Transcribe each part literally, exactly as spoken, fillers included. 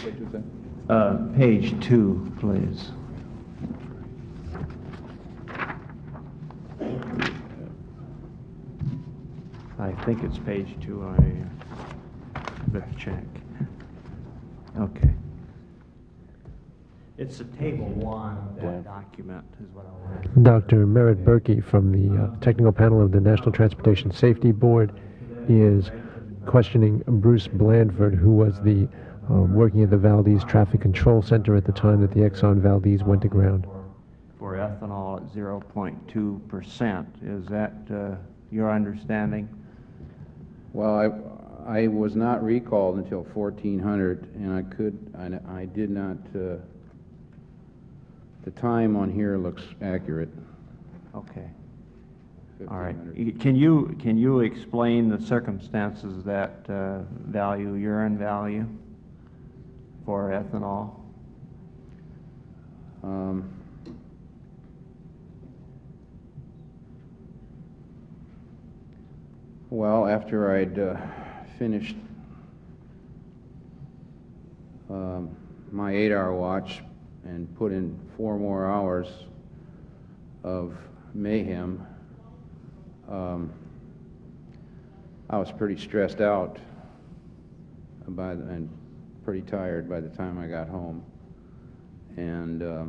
page was that? Uh, page two, please. I think it's page two. I better check. Okay. It's a table one of that document is what I want. Doctor Merritt Berkey from the uh, technical panel of the National Transportation Safety Board is questioning Bruce Blandford, who was the uh, working at the Valdez Traffic Control Center at the time that the Exxon Valdez went to ground. For ethanol at zero point two percent. Is that uh, your understanding? Well, I, I was not recalled until fourteen hundred, and I could, I, I did not, uh, the time on here looks accurate. Okay. All right. fifteen hundred. Can you, can you explain the circumstances that uh, value, urine value for ethanol? Um, well, after I'd uh, finished um, my eight-hour watch and put in four more hours of mayhem, um, I was pretty stressed out by the, and pretty tired by the time I got home. And uh,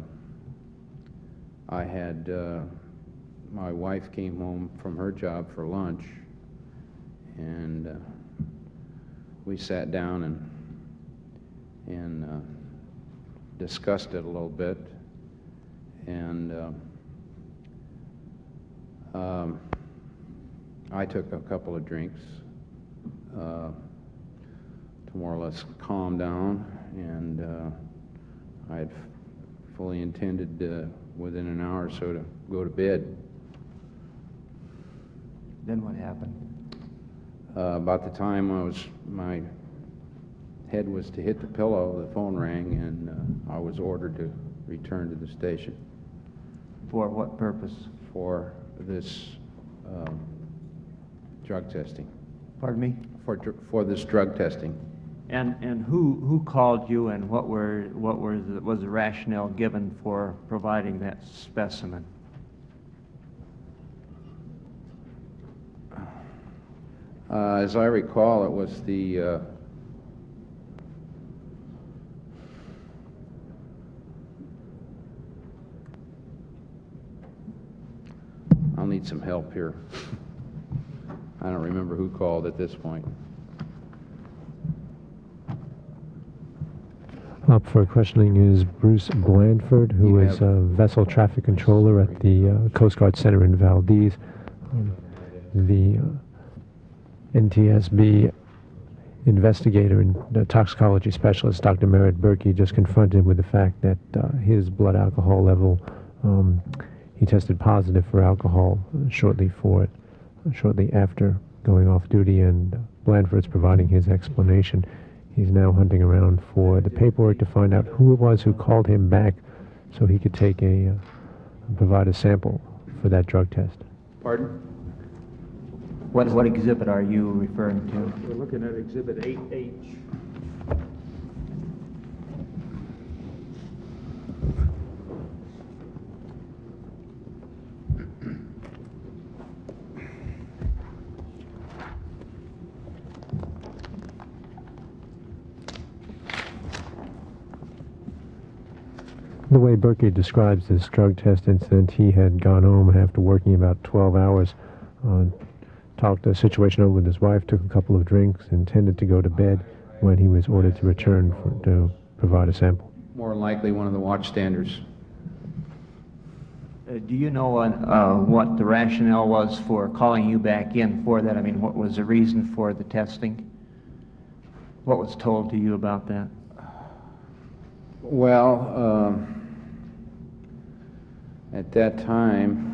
I had, uh, my wife came home from her job for lunch, and uh, we sat down and, and uh, discussed it a little bit. And uh, um, I took a couple of drinks uh, to more or less calm down, and uh, I had fully intended uh, within an hour or so to go to bed. Then what happened? Uh, about the time I was, my head was to hit the pillow, the phone rang, and uh, I was ordered to return to the station. For what purpose? For this um, drug testing. Pardon me? For, dr for this drug testing. And and who who called you, and what were what were the, was the rationale given for providing that specimen? Uh, as I recall, it was the uh, I'll need some help here. I don't remember who called at this point. Up for questioning is Bruce Blandford, who You is have- a vessel traffic controller at the uh, Coast Guard Center in Valdez. Um, the uh, N T S B investigator and uh, toxicology specialist, Doctor Merritt Berkey, just confronted him with the fact that uh, his blood alcohol level, um, he tested positive for alcohol uh, shortly for it, uh, shortly after going off duty, and uh, Blandford's providing his explanation. He's now hunting around for the paperwork to find out who it was who called him back so he could take a, uh, provide a sample for that drug test. Pardon? What what exhibit are you referring to? We're looking at Exhibit eight H. The way Berkey describes this drug test incident, he had gone home after working about twelve hours, uh, talked the situation over with his wife, took a couple of drinks, intended to go to bed when he was ordered to return for, to provide a sample. More than likely one of the watchstanders. Uh, do you know uh, uh, what the rationale was for calling you back in for that? I mean, what was the reason for the testing? What was told to you about that? Well, um, at that time,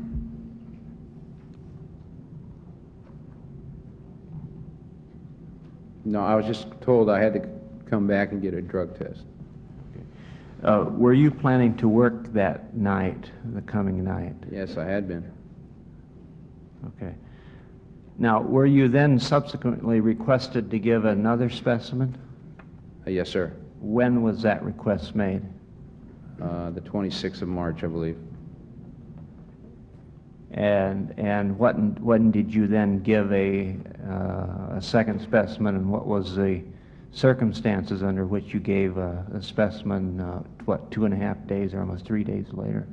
no, I was just told I had to come back and get a drug test. Uh, were you planning to work that night, the coming night? Yes, I had been. Okay. Now, were you then subsequently requested to give another specimen? Uh, yes, sir. When was that request made? Uh, the twenty-sixth of March, I believe. And, and what, when did you then give a, uh, a second specimen, and what was the circumstances under which you gave a, a specimen, uh, what, two and a half days or almost three days later?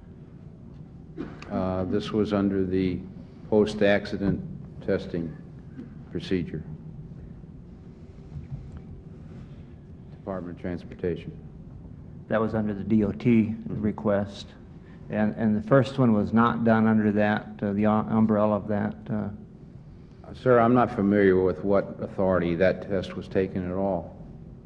Uh, This was under the post-accident testing procedure. Department of Transportation. That was under the D O T request. And, and the first one was not done under that, uh, the um- umbrella of that? Uh, Uh, Sir, I'm not familiar with what authority that test was taken at all.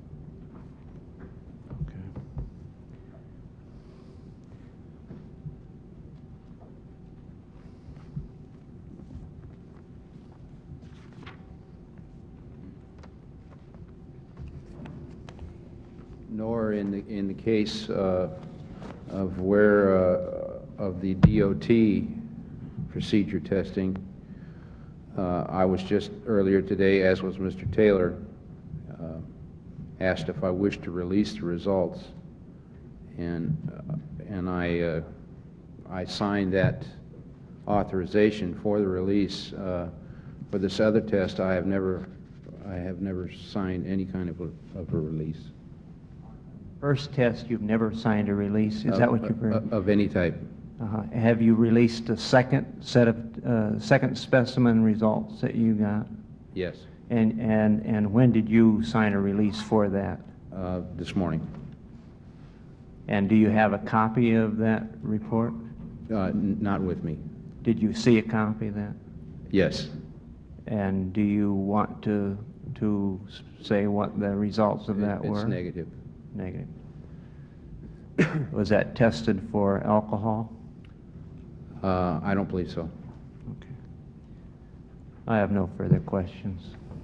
Nor in the, in the case uh, of where, uh, of the D O T procedure testing, uh, I was just earlier today, as was Mister Taylor, uh, asked if I wished to release the results. And, uh, and I, uh, I signed that authorization for the release. Uh, For this other test, I have never, I have never signed any kind of a, of a release. First test, you've never signed a release, is that what you've heard? Of- Of any type. Uh-huh. Have you released a second set of, uh, second specimen results that you got? Yes, And, and, and when did you sign a release for that? uh, this morning. And do you have a copy of that report? Uh, n- Not with me. Did you see a copy of that? Yes. And do you want to, to s- say what the results of that It- were? It's negative. Negative. Was that tested for alcohol? Uh, I don't believe so. Okay. I have no further questions.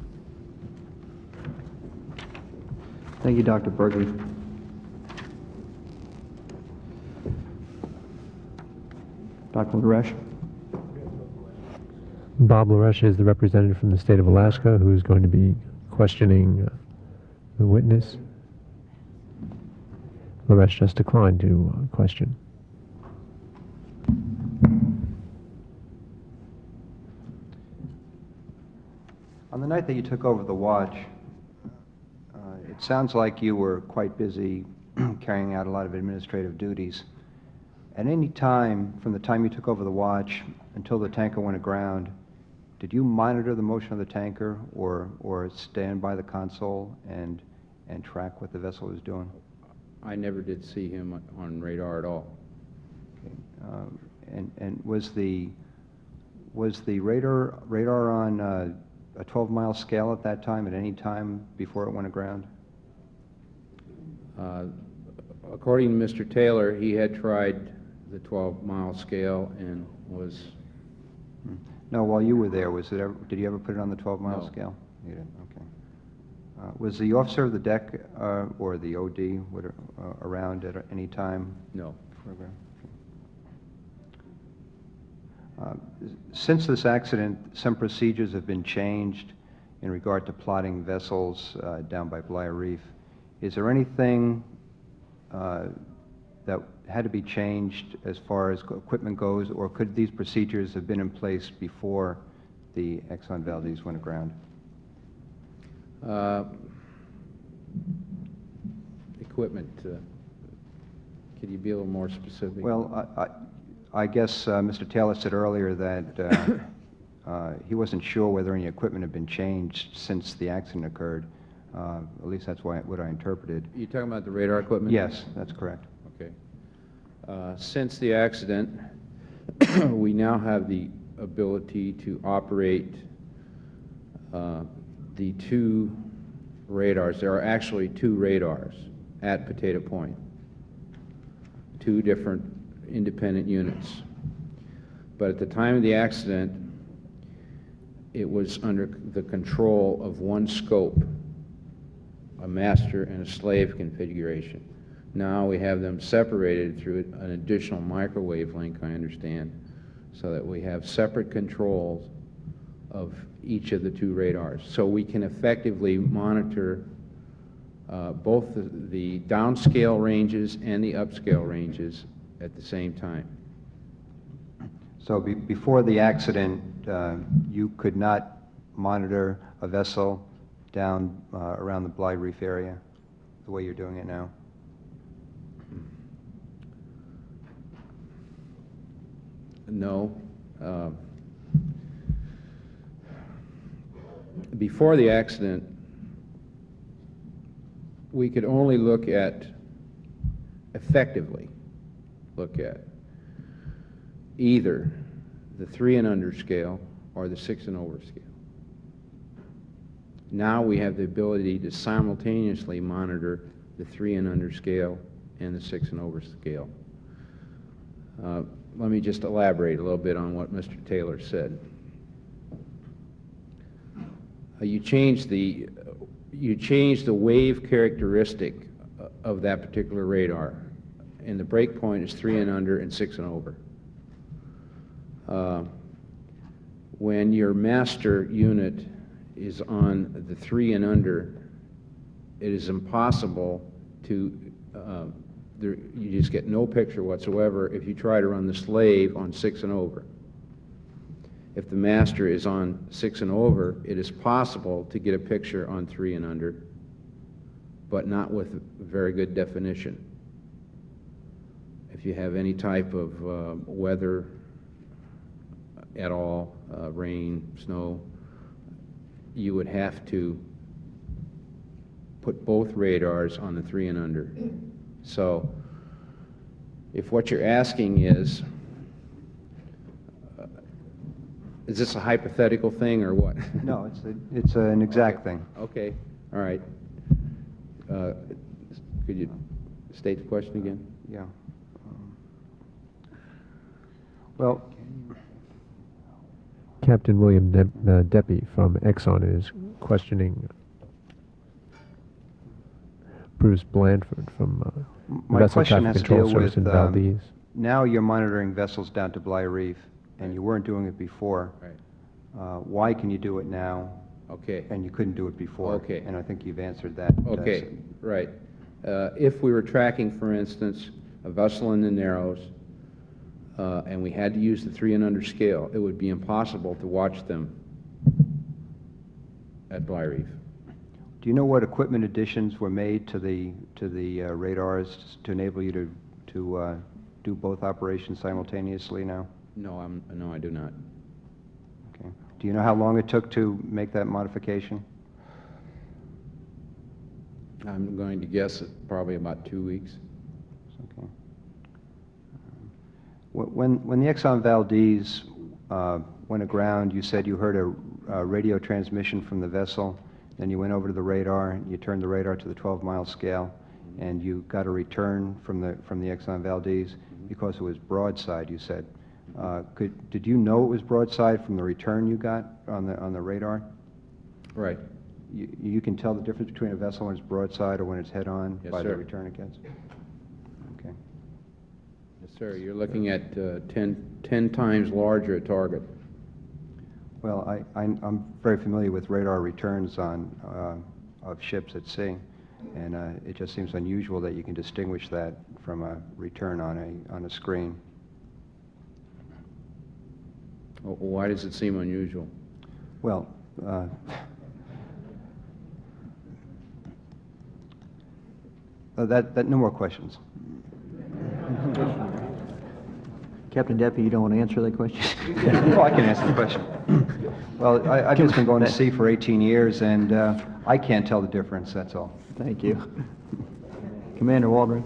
Thank you, Doctor Berge. Doctor Laresh? Bob Laresh is the representative from the state of Alaska who's going to be questioning uh, the witness. Laresh just declined to uh, question. On the night that you took over the watch, uh, it sounds like you were quite busy carrying out a lot of administrative duties. At any time, from the time you took over the watch until the tanker went aground, did you monitor the motion of the tanker or, or stand by the console and, and track what the vessel was doing? I never did see him on- on radar at all. Okay. Um, and, and was the, was the radar, radar on uh, a twelve mile scale at that time, at any time before it went aground? Uh, According to Mister Taylor, he had tried the twelve mile scale and was, Hmm. No, while you were there, was it ever, did you ever put it on the twelve mile No. scale? You didn't, okay. Uh, was the officer of the deck, uh, or the O D, whatever, uh, around at any time no. before it aground? Uh, Since this accident, some procedures have been changed in regard to plotting vessels uh, down by Blair Reef. Is there anything uh, that had to be changed as far as co- equipment goes, or could these procedures have been in place before the Exxon Valdez went aground? Uh, Equipment, uh, could you be a little more specific? Well, I, I, I guess uh, Mister Taylor said earlier that uh, uh, he wasn't sure whether any equipment had been changed since the accident occurred. Uh, at least that's why, what I interpreted. You talking about the radar equipment? Yes, that's correct. Okay. Uh, Since the accident, we now have the ability to operate uh, the two radars. There are actually two radars at Potato Point, two different independent units. But at the time of the accident, it was under the control of one scope, a master and a slave configuration. Now we have them separated through an additional microwave link, I understand, so that we have separate controls of each of the two radars. So we can effectively monitor uh, both the, the downscale ranges and the upscale ranges at the same time. So be, before the accident, uh, you could not monitor a vessel down uh, around the Bly Reef area the way you're doing it now? No. Uh, Before the accident, we could only look at, effectively look at, either the three and under scale or the six and over scale. Now we have the ability to simultaneously monitor the three and under scale and the six and over scale. Uh, let me just elaborate a little bit on what Mister Taylor said. Uh, you change the you change the wave characteristic of that particular radar, and the break point is three and under and six and over. Uh, when your master unit is on the three and under, it is impossible to, uh, there, you just get no picture whatsoever if you try to run the slave on six and over. If the master is on six and over, it is possible to get a picture on three and under, but not with very good definition. If you have any type of uh, weather at all, uh, rain, snow, you would have to put both radars on the three and under. So if what you're asking is, uh, is this a hypothetical thing or what? No, it's, a, it's an exact Okay. thing. Okay, all right. Uh, could you state the question again? Yeah. Um, well, Captain William De- uh, Deppy from Exxon is questioning Bruce Blandford from uh, my Vessel question Traffic has to Control deal Service with, in um, Valdez. now you're monitoring vessels down to Bly Reef, and you weren't doing it before. Right. Uh, why can you do it now, Okay. and you couldn't do it before? Okay. And I think you've answered that. uh, Okay, right. Uh, if we were tracking, for instance, a vessel in the Narrows, uh, and we had to use the three and under scale, it would be impossible to watch them at Bly Reef. Do you know what equipment additions were made to the to the uh, radars to enable you to to uh, do both operations simultaneously now? No, I'm, no, I do not. Okay. Do you know how long it took to make that modification? I'm going to guess it probably about two weeks. Okay. Um, wh- When when the Exxon Valdez uh, went aground, you said you heard a, a radio transmission from the vessel. Then you went over to the radar, and you turned the radar to the twelve mile scale, and you got a return from the from the Exxon Valdez because it was broadside. You said, uh, could did you know it was broadside from the return you got on the on the radar? Right. You, you can tell the difference between a vessel when it's broadside or when it's head on Yes, by the sir. return it gets. Okay. Yes, sir. You're looking at uh, ten, ten times larger target. Well, I, I, I'm very familiar with radar returns on, uh, of ships at sea, and uh, it just seems unusual that you can distinguish that from a return on a, on a screen. Wh- Why does it seem unusual? Well, uh, uh, that, that, no more questions. Captain Deppy, you don't want to answer that question? Oh, I can answer the question. Well, I, I've just been going to sea for eighteen years, and uh, I can't tell the difference, that's all. Thank you. Commander Waldron.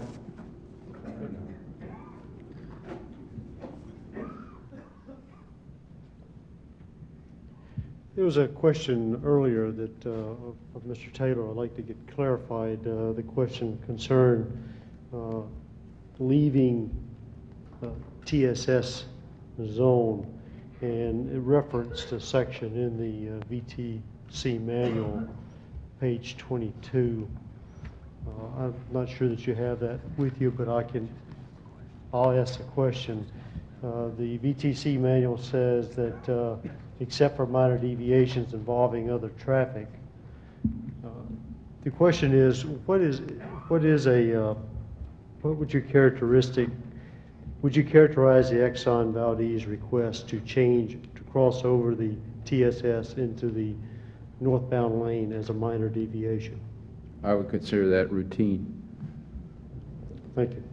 There was a question earlier that uh, of of Mister Taylor. I'd like to get clarified. Uh, the question concerned uh, leaving uh, T S S zone, and it referenced a section in the uh, V T C manual, page twenty-two. Uh, I'm not sure that you have that with you, but I can. I'll ask the question. Uh, the V T C manual says that uh, except for minor deviations involving other traffic, uh, the question is, what is, what is a, uh, what would you characteristic, would you characterize the Exxon Valdez request to change, to cross over the T S S into the northbound lane as a minor deviation? I would consider that routine. Thank you.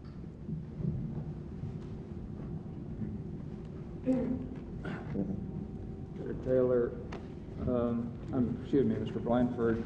Mister Taylor, um, um, excuse me, Mister Blanford,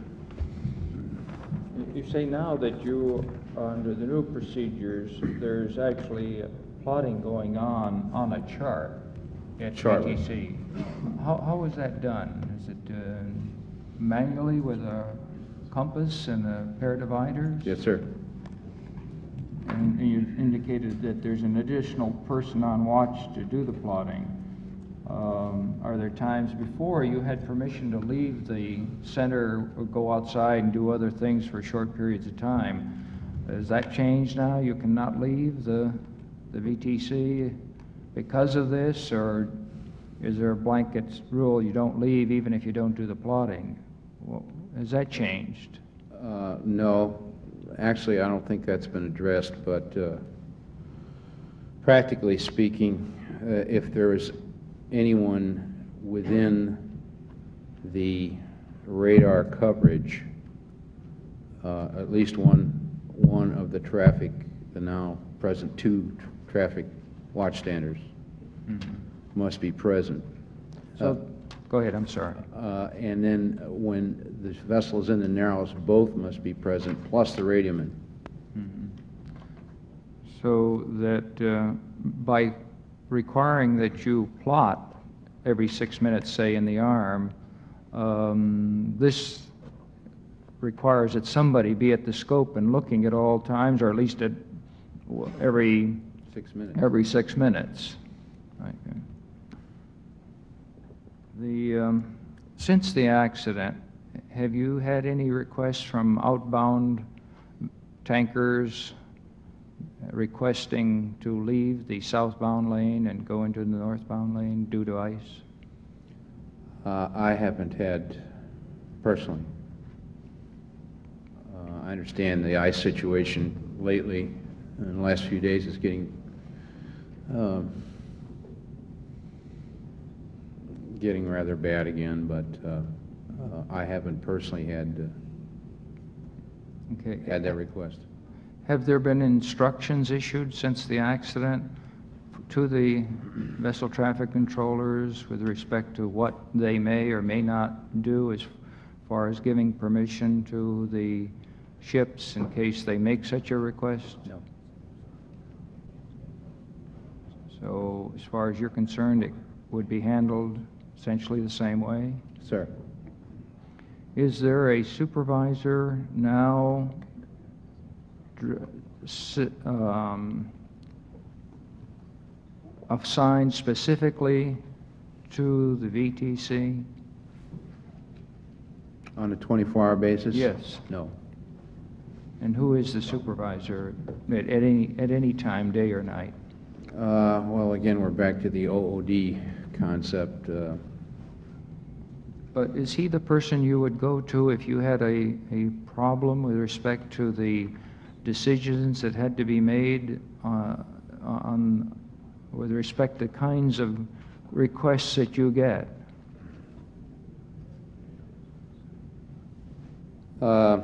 you say now that you, under the new procedures, there's actually plotting going on on a chart at Chart. B T C. How, how is that done? Is it uh, manually with a compass and a pair of dividers? Yes, sir. And you indicated that there's an additional person on watch to do the plotting. Um, are there times before you had permission to leave the center or go outside and do other things for short periods of time? Has that changed now? You cannot leave the, the V T C because of this, or is there a blanket rule you don't leave even if you don't do the plotting? Well, has that changed? Uh, no, actually, I don't think that's been addressed, but uh, practically speaking, uh, if there is anyone within the radar coverage, uh, at least one, one of the traffic, the now present two traffic watchstanders Mm-hmm. must be present. So, go ahead, I'm sorry. Uh, and then when the vessel is in the narrows, both must be present, plus the radioman. Mm-hmm. So that uh, by requiring that you plot every six minutes, say, in the arm, um, this requires that somebody be at the scope and looking at all times, or at least at w- every Six minutes. every six minutes. Okay. The um, since the accident, have you had any requests from outbound tankers requesting to leave the southbound lane and go into the northbound lane due to ice? Uh, I haven't had personally. Uh, I understand the ice situation lately, in the last few days, is getting um, getting rather bad again, but uh, uh, I haven't personally had uh, Okay. had that request. Have there been instructions issued since the accident to the vessel traffic controllers with respect to what they may or may not do as far as giving permission to the ships in case they make such a request? No. So as far as you're concerned, it would be handled essentially the same way? Sir. Is there a supervisor now dr- si- um, assigned specifically to the V T C? On a twenty-four hour basis? Yes. No. And who is the supervisor at, at any at any time, day or night? Uh, well, again, we're back to the O O D concept. Uh, But is he the person you would go to if you had a, a problem with respect to the decisions that had to be made uh, on, with respect to kinds of requests that you get? uh,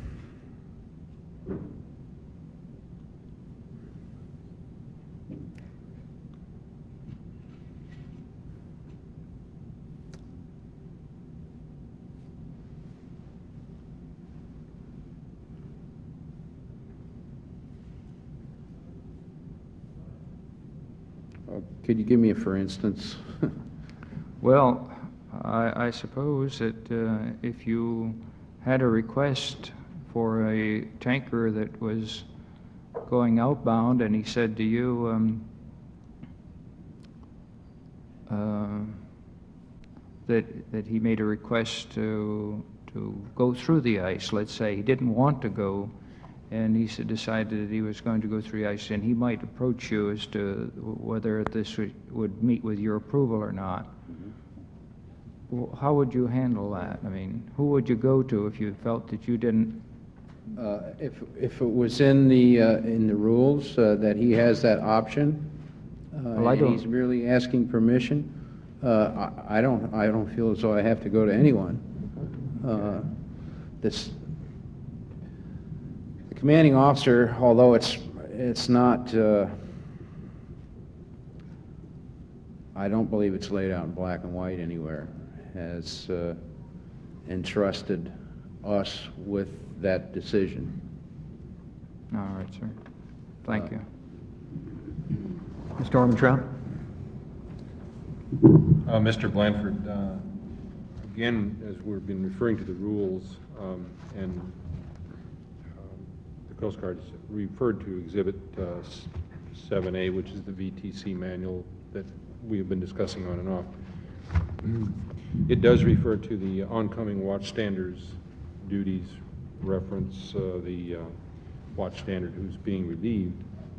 Could you give me a for instance? Well, I, I suppose that uh, if you had a request for a tanker that was going outbound and he said to you, um, uh, that, that he made a request to, to go through the ice, let's say. He didn't want to go, and he said, decided that he was going to go through the ice, and he might approach you as to whether this would, would meet with your approval or not. w- how would you handle that? I mean, who would you go to if you felt that you didn't? Uh, If, if it was in the, uh, in the rules uh, that he has that option, uh, Well, I and don't- he's merely asking permission, uh, I I don't, I don't feel as though I have to go to anyone. Uh, This, the commanding officer, although it's, it's not, uh, I don't believe it's laid out in black and white anywhere, has uh, entrusted us with that decision. All right, sir. Thank Uh, you. Mister Armentrout? Uh, Mister Blanford, uh, again, as we've been referring to the rules, um, and um, the Coast Guard's referred to Exhibit uh, s- seven A, which is the V T C manual that we have been discussing on and off. It does refer to the oncoming watch standards duties, reference uh, the uh, watch standard who's being relieved.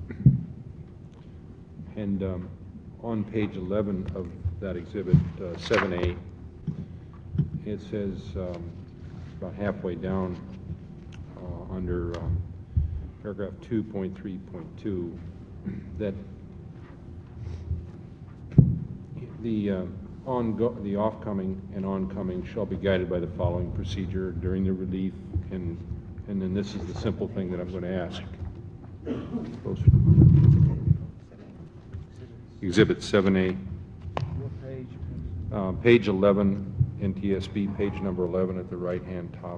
And um, on page eleven of that exhibit, uh, seven A, it says um, about halfway down uh, under um, paragraph two point three point two that the uh, ongo the offcoming and oncoming shall be guided by the following procedure during the relief, and and then this is the simple thing that I'm going to ask. Closer. Exhibit seven A. Uh, page eleven, N T S B, page number eleven at the right-hand top.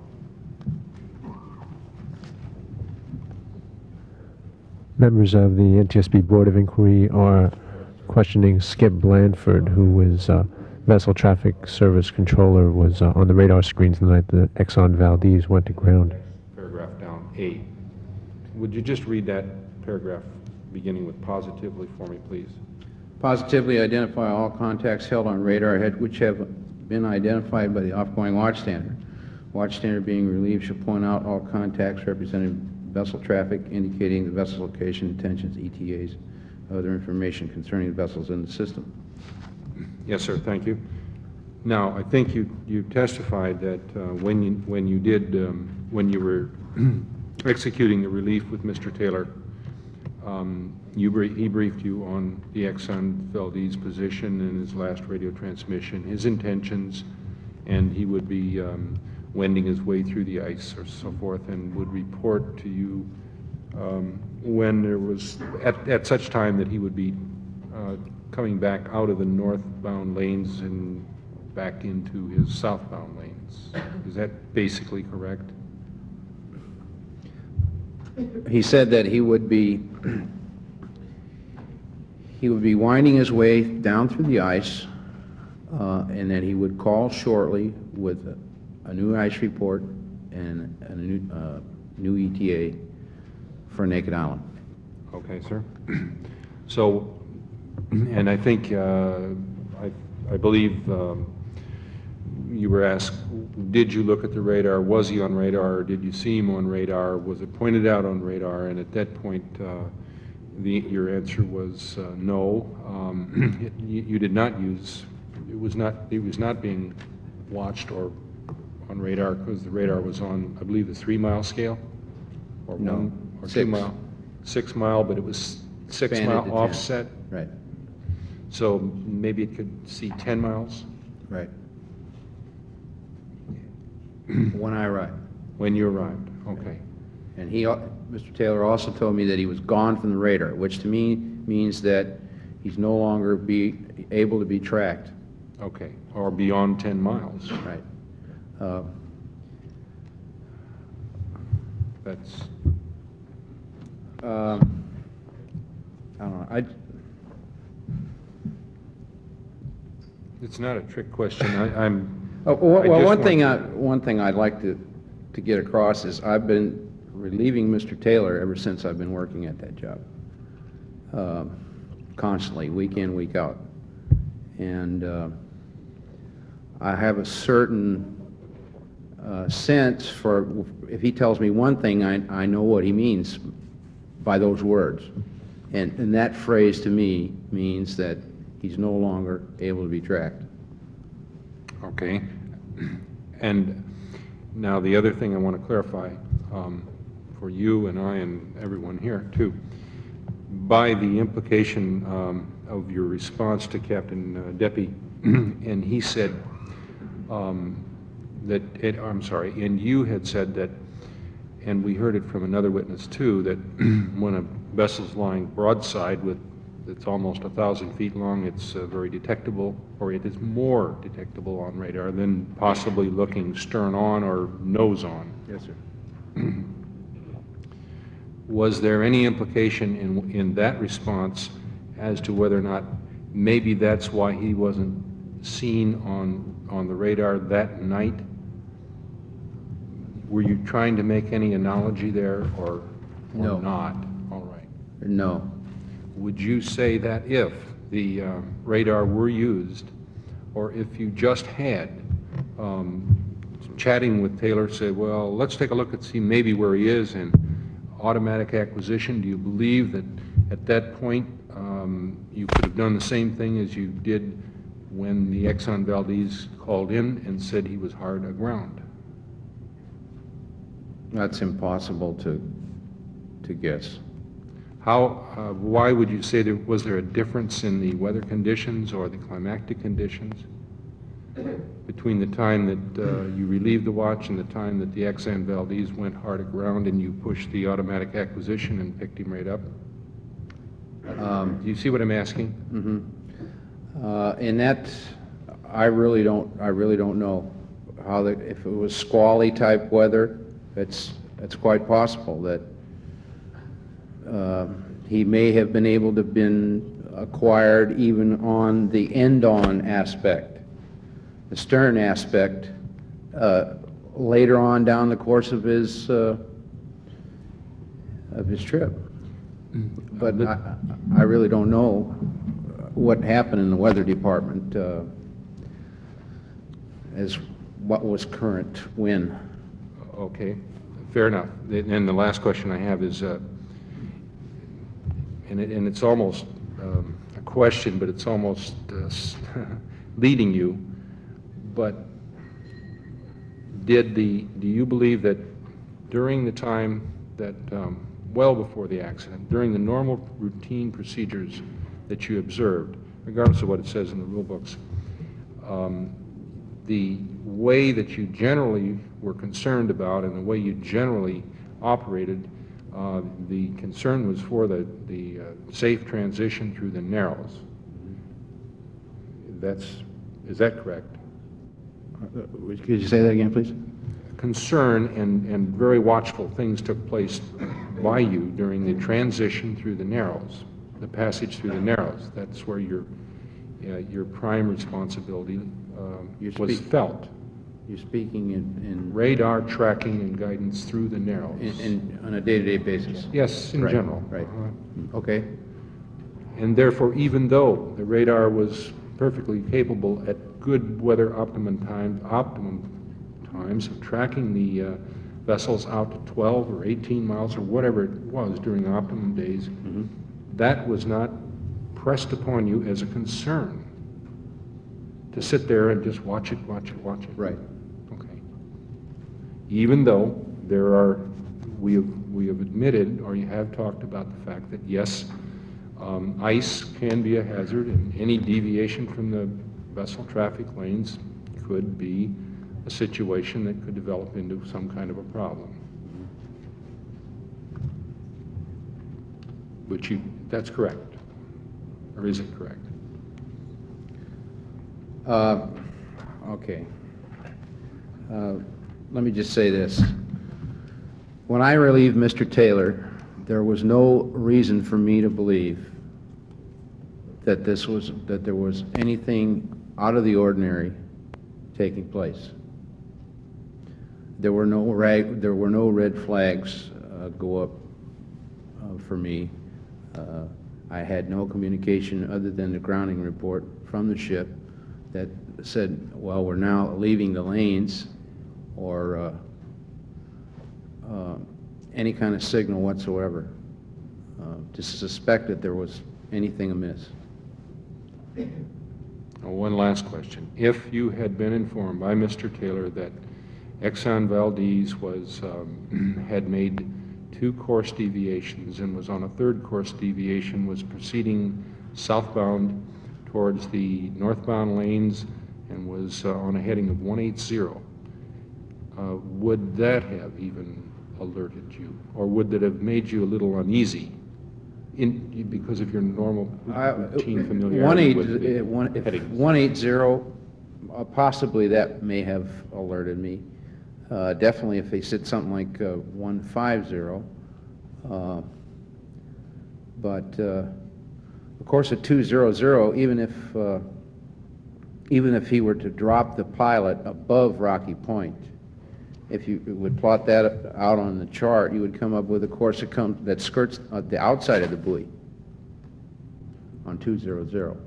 Members of the N T S B Board of Inquiry are questioning Skip Blanford, who was uh, Vessel Traffic Service Controller, was uh, on the radar screens the night the Exxon Valdez went to ground. Paragraph down, A. Would you just read that paragraph beginning with positively for me, please? Positively identify all contacts held on radar head which have been identified by the off-going watch standard. Watch standard being relieved shall point out all contacts representing vessel traffic, indicating the vessel's location, intentions, E T As, other information concerning the vessels in the system. Yes, sir, thank you. Now, I think you, you testified that uh, when you, when you did, um, when you were executing the relief with Mister Taylor, um, you, br- he briefed you on the Exxon Valdez position in his last radio transmission, his intentions, and he would be um, wending his way through the ice or so forth, and would report to you um, when there was, at, at such time that he would be uh, coming back out of the northbound lanes and back into his southbound lanes. Is that basically correct? He said that he would be he would be winding his way down through the ice, uh, and that he would call shortly with a, a new ice report and a new, uh, new E T A for Naked Island. Okay, sir. So, and I think, uh, I, I believe um, you were asked, did you look at the radar? Was he on radar? Or did you see him on radar? Was it pointed out on radar? And at that point, uh, the, your answer was uh, no. Um, it, you, you did not use, it was not, it was not being watched or on radar because the radar was on, I believe, the three-mile scale? Or No, one, or six. two mile? Six mile, but it was six Expanded mile to ten. offset? Right, So maybe it could see ten miles right. When I arrived. when you arrived? Okay. And he, al- Mister Taylor also told me that he was gone from the radar, which to me means that he's no longer be able to be tracked. Okay. Or beyond ten miles. Right. Uh, That's, um, I don't know, I, it's not a trick question. I, I'm. oh, well, I well, just one thing, I, want one thing I'd like to, to get across is I've been relieving Mister Taylor ever since I've been working at that job. Um, Constantly, week in, week out. And uh, I have a certain uh, sense for, if he tells me one thing, I, I know what he means by those words. And, and that phrase to me means that he's no longer able to be tracked. Okay. And now the other thing I want to clarify um, for you and I and everyone here too, by the implication um, of your response to Captain uh, Deppie, and he said um, that, it, I'm sorry, and you had said that, and we heard it from another witness too, that when a vessel's lying broadside with it's almost a thousand feet long, it's uh, very detectable, or it is more detectable on radar than possibly looking stern on or nose on. Yes, sir. Was there any implication in, in that response as to whether or not maybe that's why he wasn't seen on, on the radar that night? Were you trying to make any analogy there, or, or No. not? All right. No. Would you say that if the uh, radar were used, or if you just had, um, chatting with Taylor, said, well, let's take a look and see maybe where he is, and automatic acquisition, do you believe that at that point um, you could have done the same thing as you did when the Exxon Valdez called in and said he was hard aground? That's impossible to, to guess. How, uh, why would you say there, was there a difference in the weather conditions or the climatic conditions between the time that uh, you relieved the watch and the time that the Exxon Valdez went hard aground and you pushed the automatic acquisition and picked him right up? Um, Do you see what I'm asking? Mm-hmm. Uh, and that, I really don't, I really don't know how the, if it was squally type weather, it's, it's quite possible that uh, he may have been able to have been acquired even on the end-on aspect, the stern aspect, uh, later on down the course of his, uh, of his trip. But I, I really don't know what happened in the weather department uh, as what was current when. Okay, fair enough. And the last question I have is, uh, and, it, and it's almost um, a question, but it's almost uh, leading you, but did the, do you believe that during the time that, um, well before the accident, during the normal routine procedures that you observed, regardless of what it says in the rule books, um, the way that you generally were concerned about and the way you generally operated, uh, the concern was for the, the uh, safe transition through the Narrows. That's, is that correct? Could you say that again, please? Concern and, and very watchful things took place by you during the transition through the Narrows, the passage through the Narrows. That's where your, uh, your prime responsibility um, You was speak- felt. You're speaking in, in, Radar tracking and guidance through the Narrows. in, in on a day-to-day basis? Yes, in Right, general. right. Uh-huh. Okay. And therefore, even though the radar was perfectly capable at good weather optimum time, optimum times of tracking the uh, vessels out to twelve or eighteen miles or whatever it was during the optimum days, Mm-hmm. that was not pressed upon you as a concern to sit there and just watch it, watch it, watch it. Right. Okay. Even though there are, we have, we have admitted, or you have talked about the fact that yes, um, ice can be a hazard, and any deviation from the vessel traffic lanes could be a situation that could develop into some kind of a problem. But you, that's correct, or is it correct? Uh, okay. Uh, let me just say this. When I relieved Mister Taylor, there was no reason for me to believe that this was, that there was anything out of the ordinary taking place. There were no rag, there were no red flags uh, go up uh, for me. Uh, I had no communication other than the grounding report from the ship that said, well, we're now leaving the lanes, or uh, uh, any kind of signal whatsoever uh, to suspect that there was anything amiss. Now, one last question. If you had been informed by Mister Taylor that Exxon Valdez was, um, had made two course deviations and was on a third course deviation, was proceeding southbound towards the northbound lanes and was uh, on a heading of one eighty, uh, would that have even alerted you? Or would that have made you a little uneasy in, because of your normal routine familiarity with the headings? one eighty, uh, possibly that may have alerted me. Uh, definitely if they said something like uh, one fifty. Uh, but uh, of course at two hundred, even if uh, even if he were to drop the pilot above Rocky Point, if you would plot that out on the chart, you would come up with a course that comes that skirts uh, the outside of the buoy on two hundred.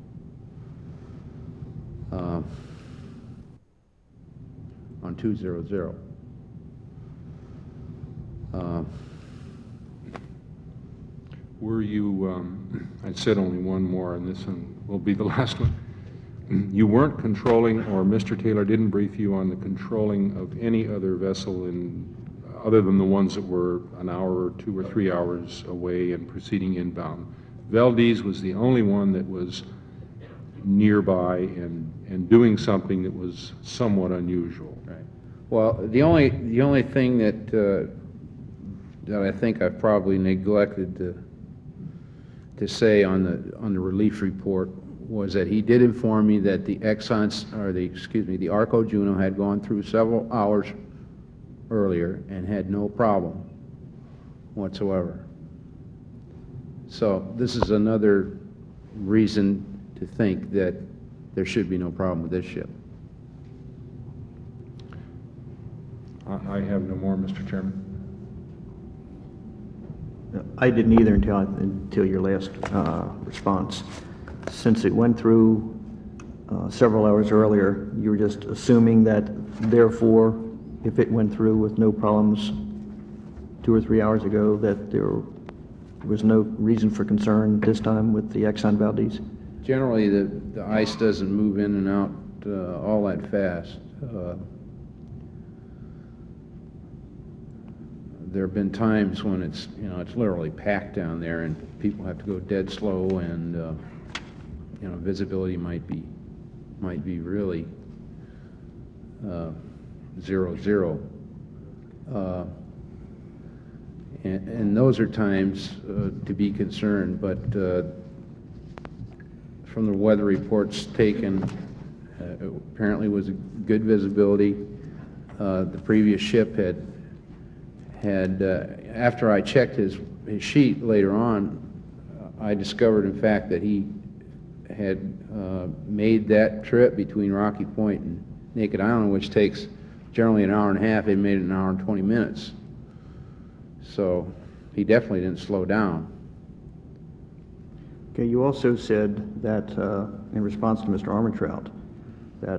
Uh, on two hundred. Uh, Were you, um, I said only one more, and this one will be the last one. You weren't controlling, or Mister Taylor didn't brief you on the controlling of any other vessel in, other than the ones that were an hour or two or three hours away and proceeding inbound. Valdez was the only one that was nearby and, and doing something that was somewhat unusual. Right. Well, the only the only thing that uh, that I think I've probably neglected to to say on the on the relief report was that he did inform me that the Exxon, or the excuse me, the Arco Juno had gone through several hours earlier and had no problem whatsoever. So this is another reason to think that there should be no problem with this ship. I, I have no more, Mister Chairman. I didn't either until, until your last uh, response. Since it went through uh, several hours earlier, you were just assuming that, therefore, if it went through with no problems two or three hours ago, that there was no reason for concern this time with the Exxon Valdez? Generally, the, the ice doesn't move in and out uh, all that fast. Uh, there have been times when it's, you know, it's literally packed down there and people have to go dead slow, and uh, you know, visibility might be might be really uh, zero zero. Uh, and, and those are times uh, to be concerned, but uh, from the weather reports taken, uh, apparently was a good visibility. Uh, the previous ship had had, uh, after I checked his, his sheet later on, uh, I discovered, in fact, that he had uh, made that trip between Rocky Point and Naked Island, which takes generally an hour and a half. He made it in an hour and twenty minutes. So he definitely didn't slow down. Okay, you also said that, uh, in response to Mister Armentrout, that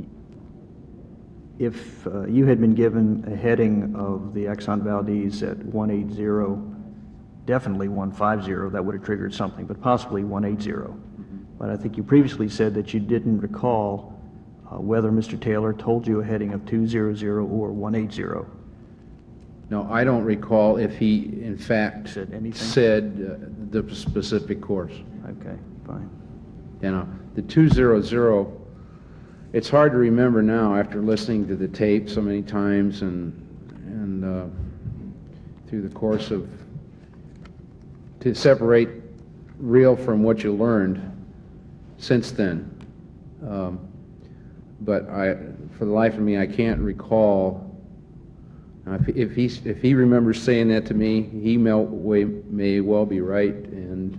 if uh, you had been given a heading of the Exxon Valdez at one eighty, definitely one fifty, that would have triggered something, but possibly one eighty. Mm-hmm. But I think you previously said that you didn't recall uh, whether Mister Taylor told you a heading of two hundred or one eighty. No, I don't recall if he, in fact, Said anything? said uh, the specific course. Okay, fine. You know, the two hundred, it's hard to remember now after listening to the tape so many times and and uh, through the course of, to separate real from what you learned since then. Um, but I, for the life of me, I can't recall. Now, if, if he if he remembers saying that to me, he may, may well be right, and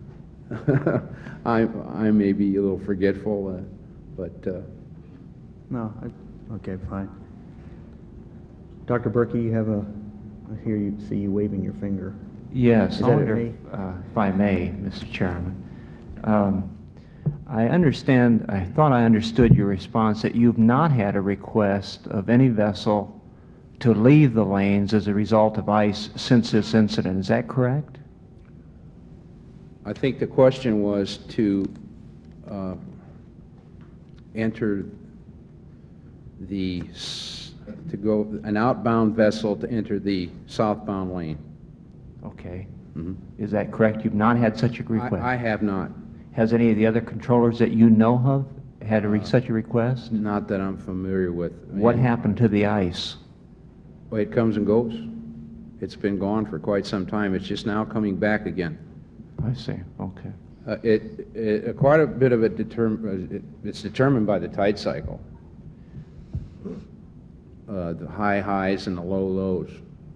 I I may be a little forgetful, uh, but. Uh, No, I, okay, fine. Doctor Berkey, you have a, I hear you, see you waving your finger. Yes, Is I that wonder me? if, uh, if I may, Mister Chairman. Um, I understand, I thought I understood your response that you've not had a request of any vessel to leave the lanes as a result of ice since this incident. Is that correct? I think the question was to uh, enter the, s- to go, an outbound vessel to enter the southbound lane. Okay. Mhm. Is that correct? You've not had such a request? I I have not, Has any of the other controllers that you know of had a re- such a request? not that I'm familiar with. What And- happened to the ice? Well, it comes and goes. It's been gone for quite some time. It's just now coming back again. I see, okay. Uh, It, it, uh, quite a bit of it determ, uh, it- it's determined by the tide cycle. Uh, The high highs and the low lows.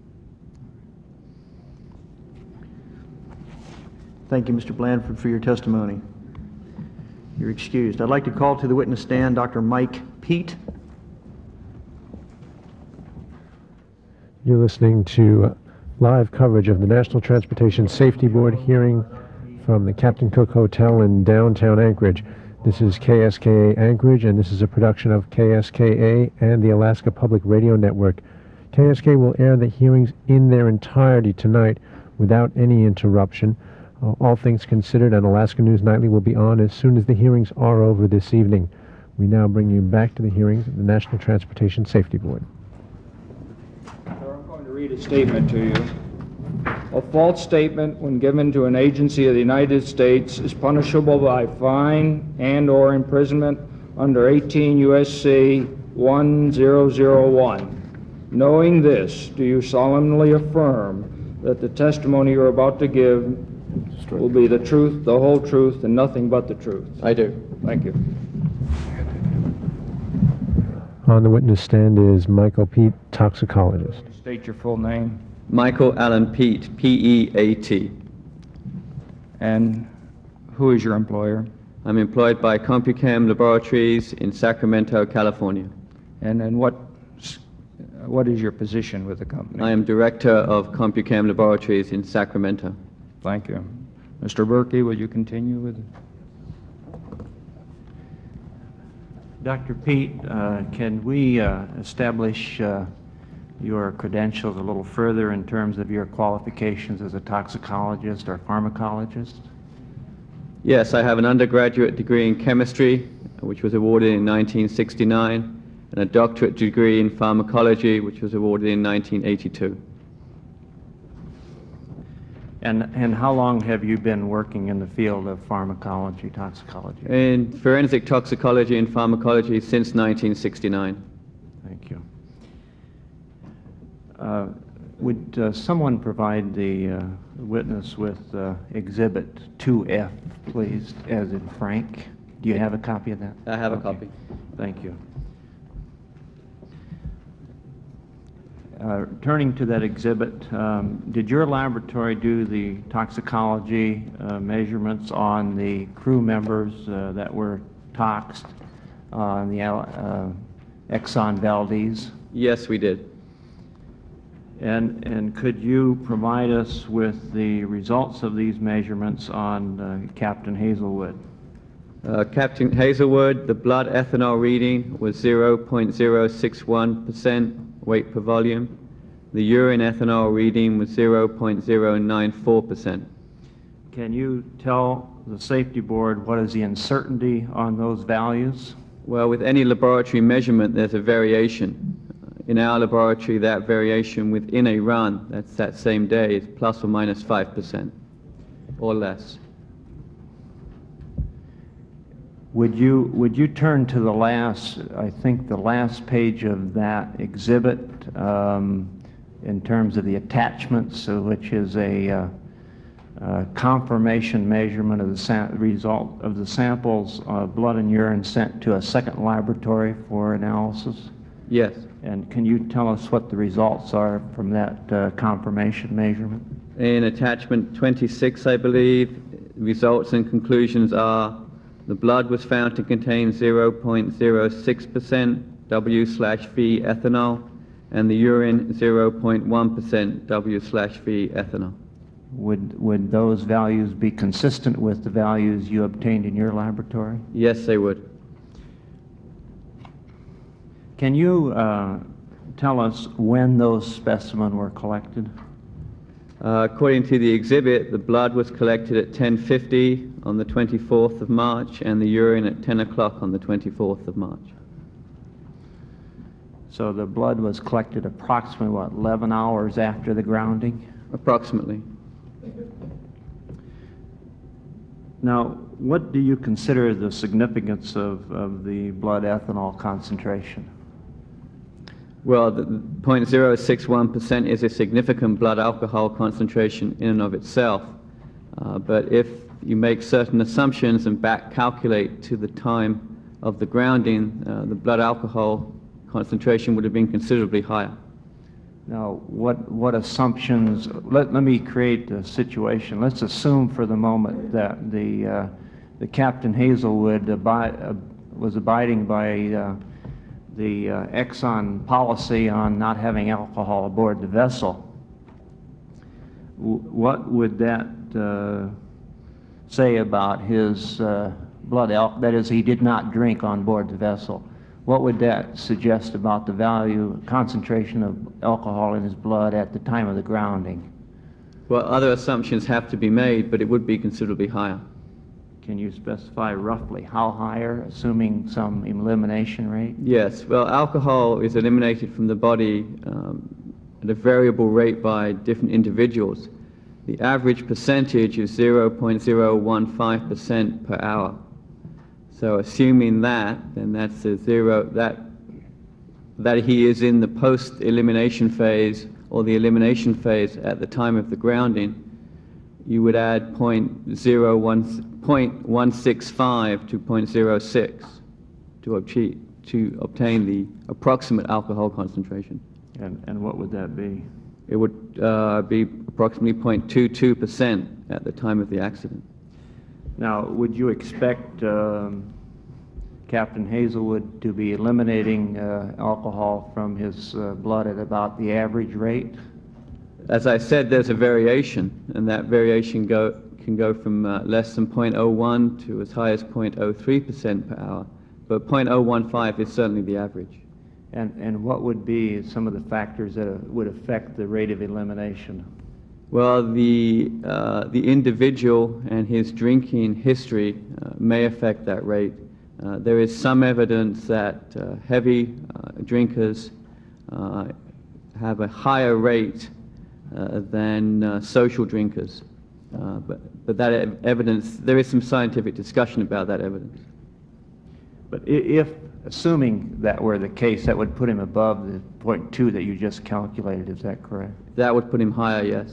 Thank you, Mister Blandford, for your testimony. You're excused. I'd like to call to the witness stand Doctor Mike Pete. You're listening to uh, live coverage of the National Transportation Safety Board hearing from the Captain Cook Hotel in downtown Anchorage. This is K S K A Anchorage, and this is a production of K S K A and the Alaska Public Radio Network. K S K will air the hearings in their entirety tonight without any interruption. Uh, all things considered, and Alaska News Nightly will be on as soon as the hearings are over this evening. We now bring you back to the hearings of the National Transportation Safety Board. Sir, I'm going to read a statement to you. A false statement, when given to an agency of the United States, is punishable by fine and/or imprisonment under eighteen U S C one thousand one. Knowing this, do you solemnly affirm that the testimony you're about to give will be the truth, the whole truth, and nothing but the truth? I do. Thank you. On the witness stand is Michael Pete, toxicologist. State your full name Michael Allen Peat, P E A T. and who is your employer? I'm employed by CompuChem Laboratories in Sacramento, California. And and what s- what is your position with the company? I am director of CompuChem Laboratories in Sacramento. Thank you. Mister Berkey, will you continue with? Doctor Pete, uh, can we uh, establish uh, your credentials a little further in terms of your qualifications as a toxicologist or pharmacologist? Yes, I have an undergraduate degree in chemistry, which was awarded in nineteen sixty-nine, and a doctorate degree in pharmacology, which was awarded in nineteen eighty-two. And, and how long have you been working in the field of pharmacology, toxicology? In forensic toxicology and pharmacology since nineteen sixty-nine. Thank you. Uh, Would uh, someone provide the uh, witness with uh, Exhibit two F, please, as in Frank? Do you have a copy of that? I have a Okay. copy. Thank you. Uh, Turning to that exhibit, um, did your laboratory do the toxicology uh, measurements on the crew members uh, that were toxed on the Al- uh, Exxon Valdez? Yes, we did. And, and could you provide us with the results of these measurements on uh, Captain Hazelwood? Uh, Captain Hazelwood, the blood ethanol reading was zero point zero six one percent weight per volume. The urine ethanol reading was zero point zero nine four percent. Can you tell the safety board what is the uncertainty on those values? Well, with any laboratory measurement, there's a variation. In our laboratory, that variation within a run, that's that same day, is plus or minus five percent or less. Would you, would you turn to the last, I think the last page of that exhibit um, in terms of the attachments, uh, which is a uh, uh, confirmation measurement of the sam- result of the samples, uh, blood and urine sent to a second laboratory for analysis? Yes. And can you tell us what the results are from that uh, confirmation measurement? In attachment twenty-six, I believe, results and conclusions are the blood was found to contain zero point zero six percent W slash V ethanol, and the urine zero point one percent W slash V ethanol. Would, would those values be consistent with the values you obtained in your laboratory? Yes, they would. Can you uh, tell us when those specimens were collected? Uh, according to the exhibit, the blood was collected at ten fifty on the twenty-fourth of March and the urine at ten o'clock on the twenty-fourth of March. So the blood was collected approximately, what, eleven hours after the grounding? Approximately. Now, what do you consider the significance of, of the blood ethanol concentration? Well, the zero point zero six one percent is a significant blood alcohol concentration in and of itself. Uh, but if you make certain assumptions and back calculate to the time of the grounding, uh, the blood alcohol concentration would have been considerably higher. Now, what, what assumptions, let, let me create a situation. Let's assume for the moment that the, uh, the Captain Hazelwood abi- uh, was abiding by uh, the uh, Exxon policy on not having alcohol aboard the vessel. W- what would that uh, say about his uh, blood al- that is, he did not drink on board the vessel? What would that suggest about the value, concentration of alcohol in his blood at the time of the grounding? Well, other assumptions have to be made, but it would be considerably higher. Can you specify roughly how higher, assuming some elimination rate? Yes, well, alcohol is eliminated from the body um, at a variable rate by different individuals. The average percentage is zero point zero one five percent per hour. So assuming that, then that's a zero, that, that he is in the post-elimination phase or the elimination phase at the time of the grounding, you would add zero point zero one six five to zero point zero six to, achieve, to obtain the approximate alcohol concentration. And, and what would that be? It would uh, be approximately zero point two two percent at the time of the accident. Now, would you expect um, Captain Hazelwood to be eliminating uh, alcohol from his uh, blood at about the average rate? As I said, there's a variation, and that variation go, can go from uh, less than zero point zero one to as high as zero point zero three percent per hour, but zero point zero one five is certainly the average. And, and what would be some of the factors that uh, would affect the rate of elimination? Well, the, uh, the individual and his drinking history uh, may affect that rate. Uh, there is some evidence that uh, heavy uh, drinkers uh, have a higher rate uh, than uh, social drinkers. Uh, but, but that ev evidence, there is some scientific discussion about that evidence. But i- if, assuming that were the case, that would put him above the zero point two that you just calculated, is that correct? That would put him higher, yes.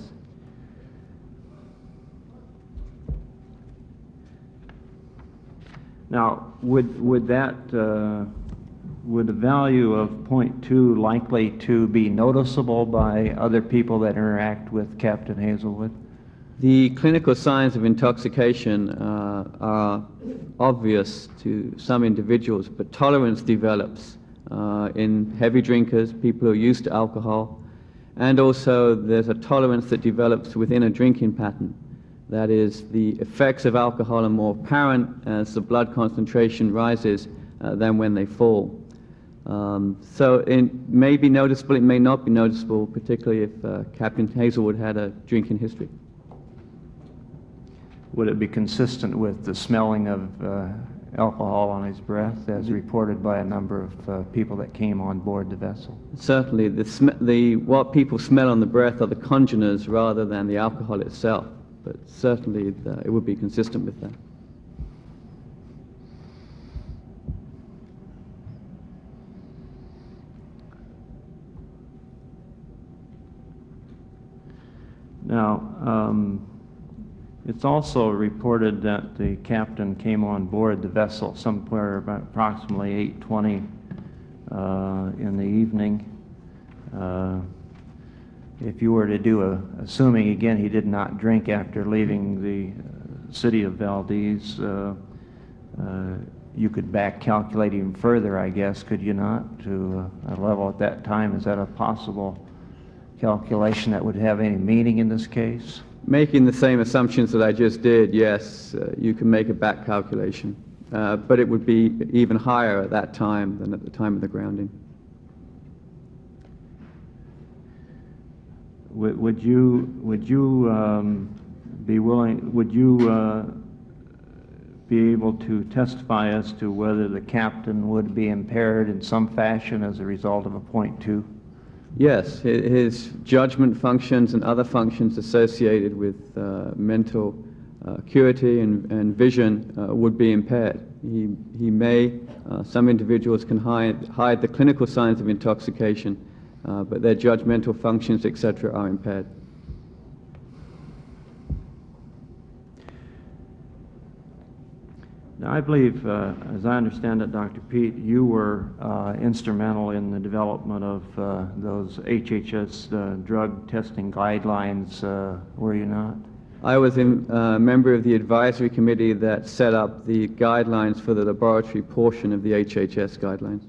Now, would, would that, uh, would a value of zero point two likely to be noticeable by other people that interact with Captain Hazelwood? The clinical signs of intoxication uh, are obvious to some individuals, but tolerance develops uh, in heavy drinkers, people who are used to alcohol, and also there's a tolerance that develops within a drinking pattern. That is, the effects of alcohol are more apparent as the blood concentration rises uh, than when they fall. Um, so it may be noticeable, it may not be noticeable, particularly if uh, Captain Hazelwood had a drinking history. Would it be consistent with the smelling of uh, alcohol on his breath as reported by a number of uh, people that came on board the vessel? Certainly, the, sm the, what people smell on the breath are the congeners rather than the alcohol itself. But certainly the, it would be consistent with that. Now, um, it's also reported that the captain came on board the vessel somewhere about approximately eight twenty uh, in the evening. Uh, If you were to do a, assuming again he did not drink after leaving the uh, city of Valdez, uh, uh, you could back calculate even further, I guess, could you not, to uh, a level at that time? Is that a possible calculation that would have any meaning in this case? Making the same assumptions that I just did, yes, uh, you can make a back calculation. Uh, but it would be even higher at that time than at the time of the grounding. would would you, would you um, be willing, would you uh, be able to testify as to whether the captain would be impaired in some fashion as a result of a point two? Yes, hi- his judgment functions and other functions associated with uh, mental uh, acuity and, and vision uh, would be impaired. He, he may, uh, some individuals can hide, hide the clinical signs of intoxication, uh, but their judgmental functions, et cetera, are impaired. Now, I believe, uh, as I understand it, Doctor Pete, you were uh, instrumental in the development of uh, those H H S uh, drug testing guidelines, uh, were you not? I was a uh, member of the advisory committee that set up the guidelines for the laboratory portion of the H H S guidelines.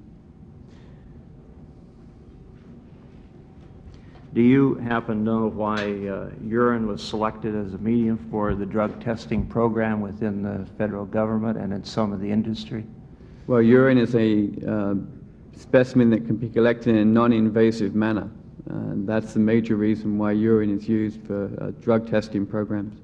Do you happen to know why uh, urine was selected as a medium for the drug testing program within the federal government and in some of the industry? Well, urine is a uh, specimen that can be collected in a non-invasive manner. And that's the major reason why urine is used for uh, drug testing programs.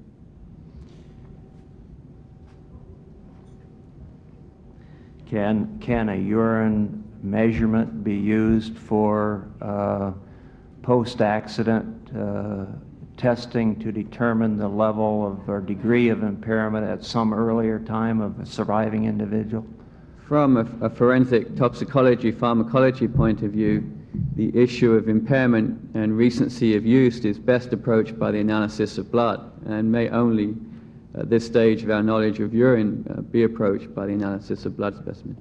Can, can a urine measurement be used for uh, post-accident uh, testing to determine the level of or degree of impairment at some earlier time of a surviving individual? From a, a forensic toxicology, pharmacology point of view, the issue of impairment and recency of use is best approached by the analysis of blood and may only, at this stage of our knowledge of urine, uh, be approached by the analysis of blood specimens.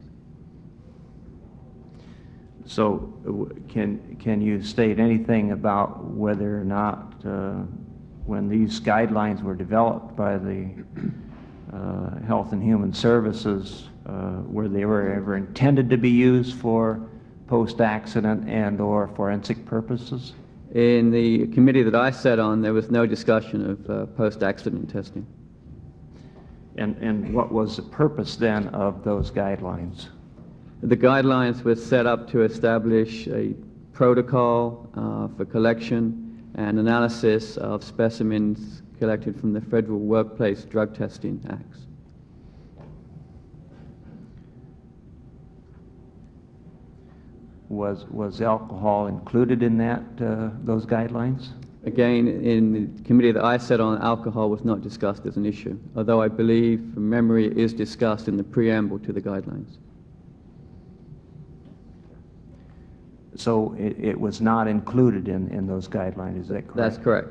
So uh, can, can you state anything about whether or not uh, when these guidelines were developed by the uh, Health and Human Services, uh, were they were ever intended to be used for post-accident and or forensic purposes? In the committee that I sat on, there was no discussion of uh, post-accident testing. And, and what was the purpose then of those guidelines? The guidelines were set up to establish a protocol uh, for collection and analysis of specimens collected from the Federal Workplace Drug Testing Acts. Was, was alcohol included in that, uh, those guidelines? Again, in the committee that I sat on, alcohol was not discussed as an issue, although I believe, from memory, it is discussed in the preamble to the guidelines. So it, it was not included in, in those guidelines, is that correct? That's correct.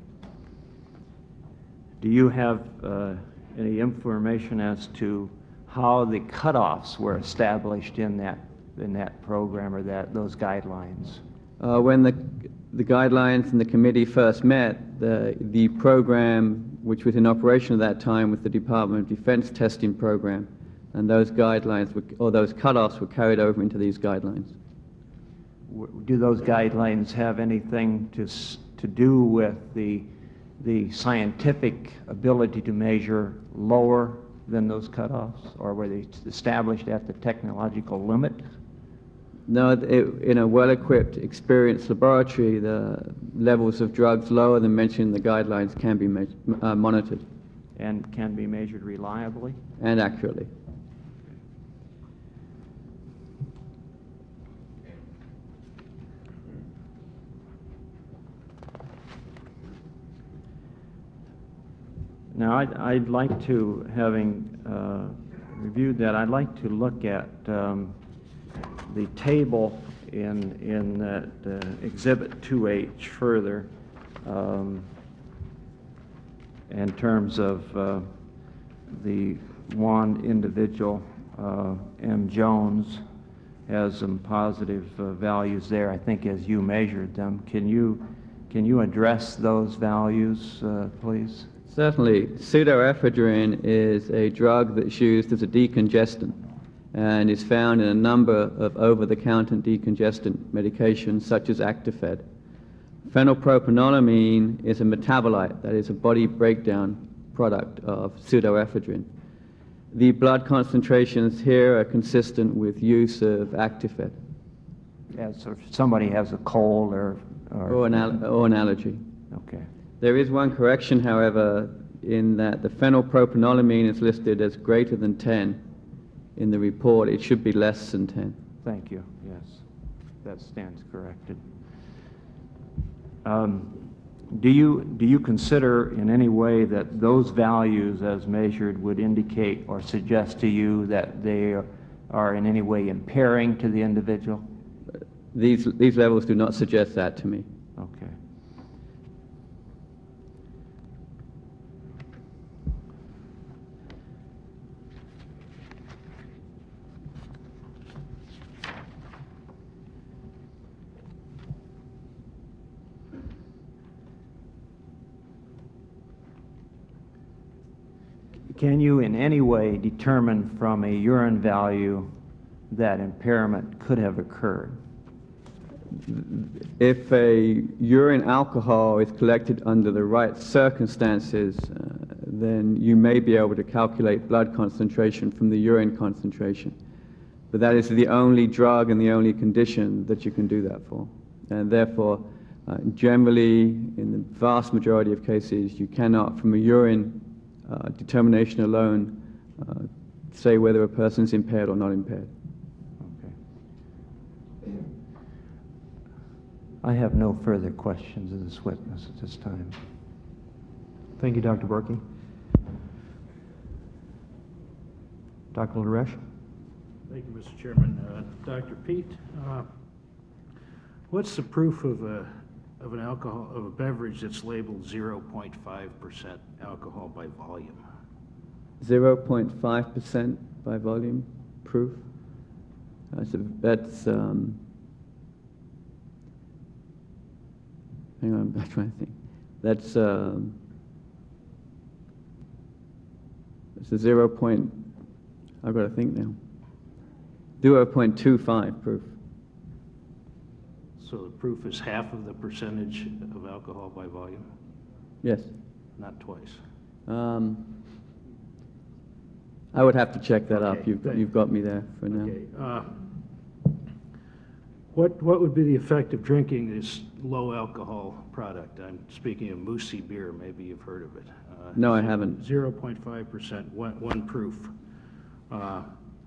Do you have uh, any information as to how the cutoffs were established in that, in that program or that, those guidelines? Uh, when the, the guidelines and the committee first met, the, the program, which was in operation at that time, was the Department of Defense testing program, and those guidelines, were, or those cutoffs were carried over into these guidelines. Do those guidelines have anything to, s- to do with the, the scientific ability to measure lower than those cutoffs, or were they established at the technological limit? No, it, in a well-equipped, experienced laboratory, the levels of drugs lower than mentioned in the guidelines can be me- uh, monitored. And can be measured reliably? And accurately. Now, I'd, I'd like to, having uh, reviewed that, I'd like to look at um, the table in, in that uh, Exhibit two H further um, in terms of uh, the one individual, uh, M. Jones, has some positive uh, values there, I think, as you measured them. Can you, can you address those values, uh, please? Certainly. Pseudoephedrine is a drug that's used as a decongestant and is found in a number of over-the-counter decongestant medications such as Actifed. Phenylpropanolamine is a metabolite, that is a body breakdown product of pseudoephedrine. The blood concentrations here are consistent with use of Actifed. As if somebody has a cold or Or an, al- or an allergy. Okay. There is one correction, however, in that the phenylpropanolamine is listed as greater than ten in the report. It should be less than ten. Thank you, yes. That stands corrected. Um, Do you, do you consider in any way that those values as measured would indicate or suggest to you that they are in any way impairing to the individual? These, these levels do not suggest that to me. Okay. Can you in any way determine from a urine value that impairment could have occurred? If a urine alcohol is collected under the right circumstances, uh, then you may be able to calculate blood concentration from the urine concentration. But that is the only drug and the only condition that you can do that for. And therefore, uh, generally, in the vast majority of cases, you cannot, from a urine uh, determination alone, uh, say whether a person is impaired or not impaired. I have no further questions of this witness at this time. Thank you, Doctor Berkey. Doctor LaReche? Thank you, Mister Chairman. Uh, Doctor Pete, uh, what's the proof of a of an alcohol of a beverage that's labeled zero point five percent alcohol by volume? zero point five percent by volume proof. Uh, so that's, um, hang on, I'm trying to think. That's, um, it's a zero point, I've got to think now. zero point two five proof. So the proof is half of the percentage of alcohol by volume, Yes. not twice. Um, I would have to check that up. Okay, You've, thank- you've got me there for now. Okay. uh, What, what would be the effect of drinking this low alcohol product? I'm speaking of Moosey beer, maybe you've heard of it. Uh, No, I haven't. zero point five percent, one, one proof. Uh,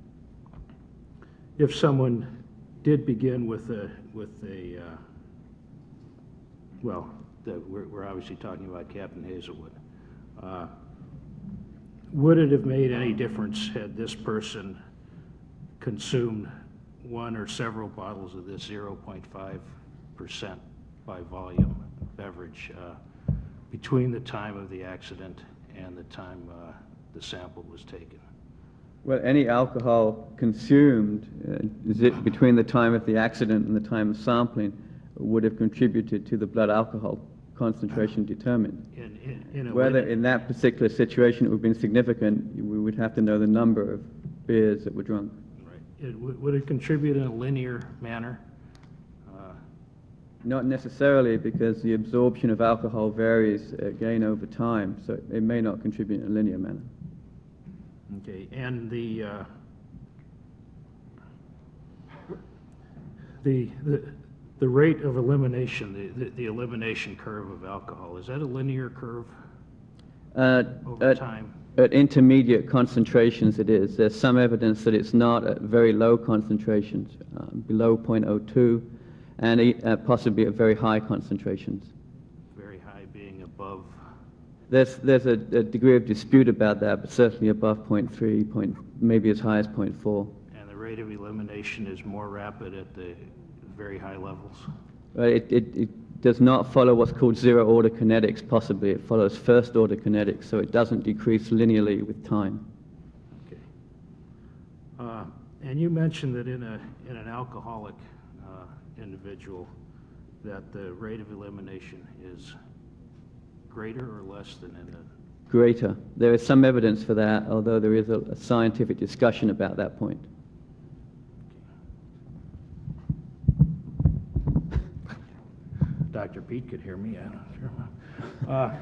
If someone did begin with a, with a, uh, well, the, we're, we're obviously talking about Captain Hazelwood. Uh, Would it have made any difference had this person consumed one or several bottles of this zero point five percent by volume beverage uh, between the time of the accident and the time uh, the sample was taken? Well, any alcohol consumed uh, is it between the time of the accident and the time of sampling would have contributed to the blood alcohol concentration determined. In, in, in a Whether win- in that particular situation it would have been significant, we would have to know the number of beers that were drunk. Right. It, would would it contribute in a linear manner? Uh, Not necessarily, because the absorption of alcohol varies again over time, so it may not contribute in a linear manner. Okay, and the, uh, the, the, the rate of elimination, the, the, the elimination curve of alcohol, is that a linear curve Uh, over at, time? at intermediate concentrations it is. There's some evidence that it's not at very low concentrations, uh, below zero point zero two, and e- uh, possibly at very high concentrations. Very high being above, There's, there's a, a degree of dispute about that, but certainly above zero point three, point, maybe as high as zero point four. and the rate of elimination is more rapid at the very high levels? Uh, It, it, it does not follow what's called zero-order kinetics, possibly. It follows first-order kinetics, so it doesn't decrease linearly with time. Okay. Uh, And you mentioned that in a, in an alcoholic uh, individual, that the rate of elimination is greater or less than in a, Greater. There is some evidence for that, although there is a, a scientific discussion about that point. Doctor Pete could hear me, I'm not sure. Uh,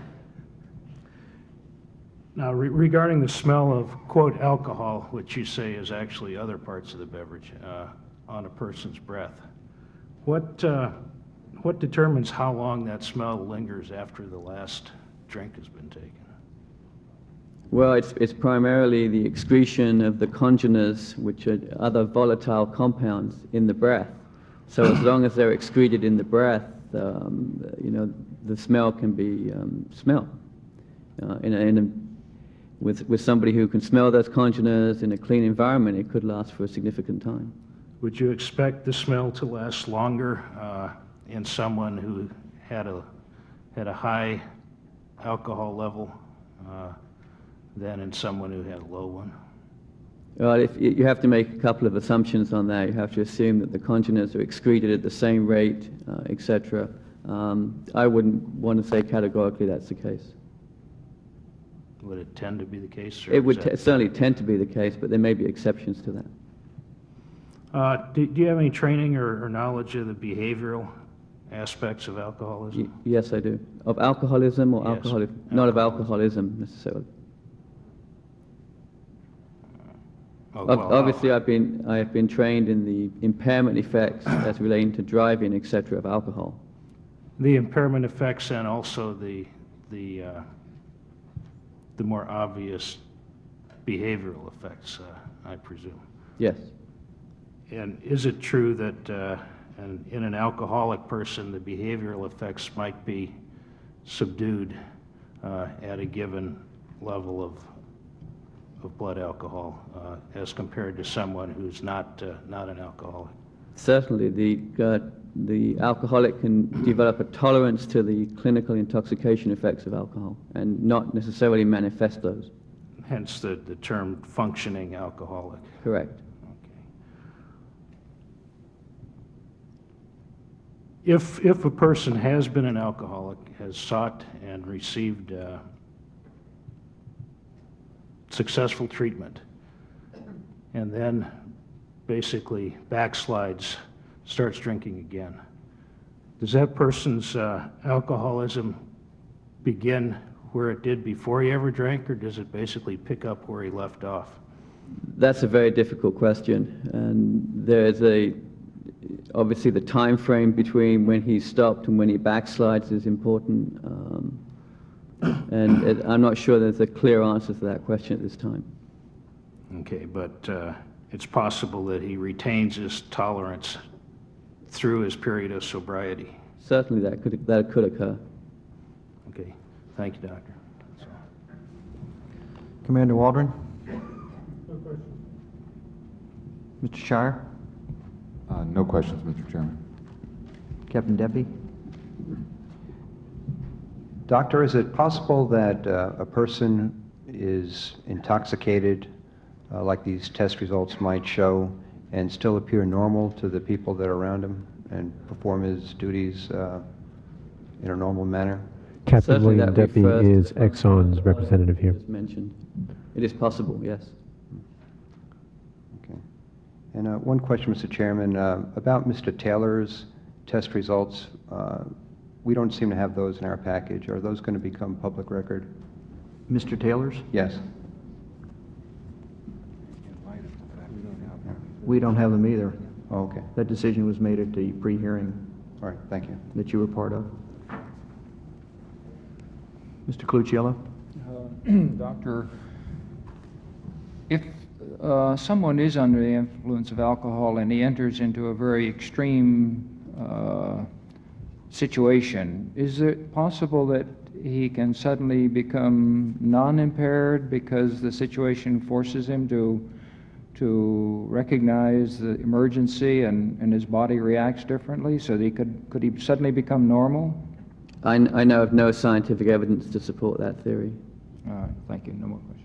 Now, re- regarding the smell of, quote, alcohol, which you say is actually other parts of the beverage, uh, on a person's breath, what, uh, what determines how long that smell lingers after the last drink has been taken? Well, it's, it's primarily the excretion of the congeners, which are other volatile compounds in the breath. So as long as they're excreted in the breath, um, you know, the smell can be um, smell. Uh, in a, in a, with, with somebody who can smell those congeners in a clean environment, it could last for a significant time. Would you expect the smell to last longer uh, in someone who had a, had a high alcohol level uh, than in someone who had a low one? Well, if, you have to make a couple of assumptions on that. You have to assume that the congeners are excreted at the same rate, uh, et cetera. Um, I wouldn't want to say categorically that's the case. Would it tend to be the case? or It is would that- t certainly tend to be the case, but there may be exceptions to that. Uh, do, do you have any training or, or knowledge of the behavioral aspects of alcoholism? Y yes, I do. Of alcoholism or Yes, alcoholic? Not of alcoholism. alcoholism necessarily. Oh, Ob- well, Obviously, I've been, I have been trained in the impairment effects as relating to driving, et cetera, of alcohol. the impairment effects and also the, the, uh, the more obvious behavioral effects, uh, I presume. Yes. And is it true that uh, an, in an alcoholic person, the behavioral effects might be subdued uh, at a given level of, of blood alcohol uh, as compared to someone who's not, uh, not an alcoholic? Certainly, the, uh, the alcoholic can develop a tolerance to the clinical intoxication effects of alcohol and not necessarily manifest those. Hence the, the term functioning alcoholic. Correct. Okay. If, if a person has been an alcoholic, has sought and received uh, successful treatment, and then basically backslides, starts drinking again, does that person's uh, alcoholism begin where it did before he ever drank, or does it basically pick up where he left off? That's a very difficult question, and there's a obviously the time frame between when he stopped and when he backslides is important, um, and it, I'm not sure there's a clear answer to that question at this time. Okay, but uh, it's possible that he retains his tolerance through his period of sobriety. Certainly, that could that could occur. Okay, thank you, Doctor. That's all. Commander Waldron? Mister Shire? Uh, No questions, Mister Chairman. Captain Deppy? Doctor, is it possible that uh, a person is intoxicated, uh, like these test results might show, and still appear normal to the people that are around him and perform his duties uh, in a normal manner? Captain Certainly William that refers Deppy to is the Exxon's representative here. Just mentioned. It is possible, yes. Okay. And uh, one question, Mister Chairman, uh, about Mister Taylor's test results. Uh, we don't seem to have those in our package. Are those going to become public record? Mister Taylor's? Yes. We don't have them either. Oh, okay. That decision was made at the pre-hearing All right, thank you. that you were part of. Mister Clucciello? Uh, Doctor, if uh, someone is under the influence of alcohol and he enters into a very extreme uh, situation, is it possible that he can suddenly become non-impaired because the situation forces him to to recognize the emergency and, and his body reacts differently, so that he could, could he suddenly become normal? I, kn- I know of no scientific evidence to support that theory. All right, thank you. No more questions.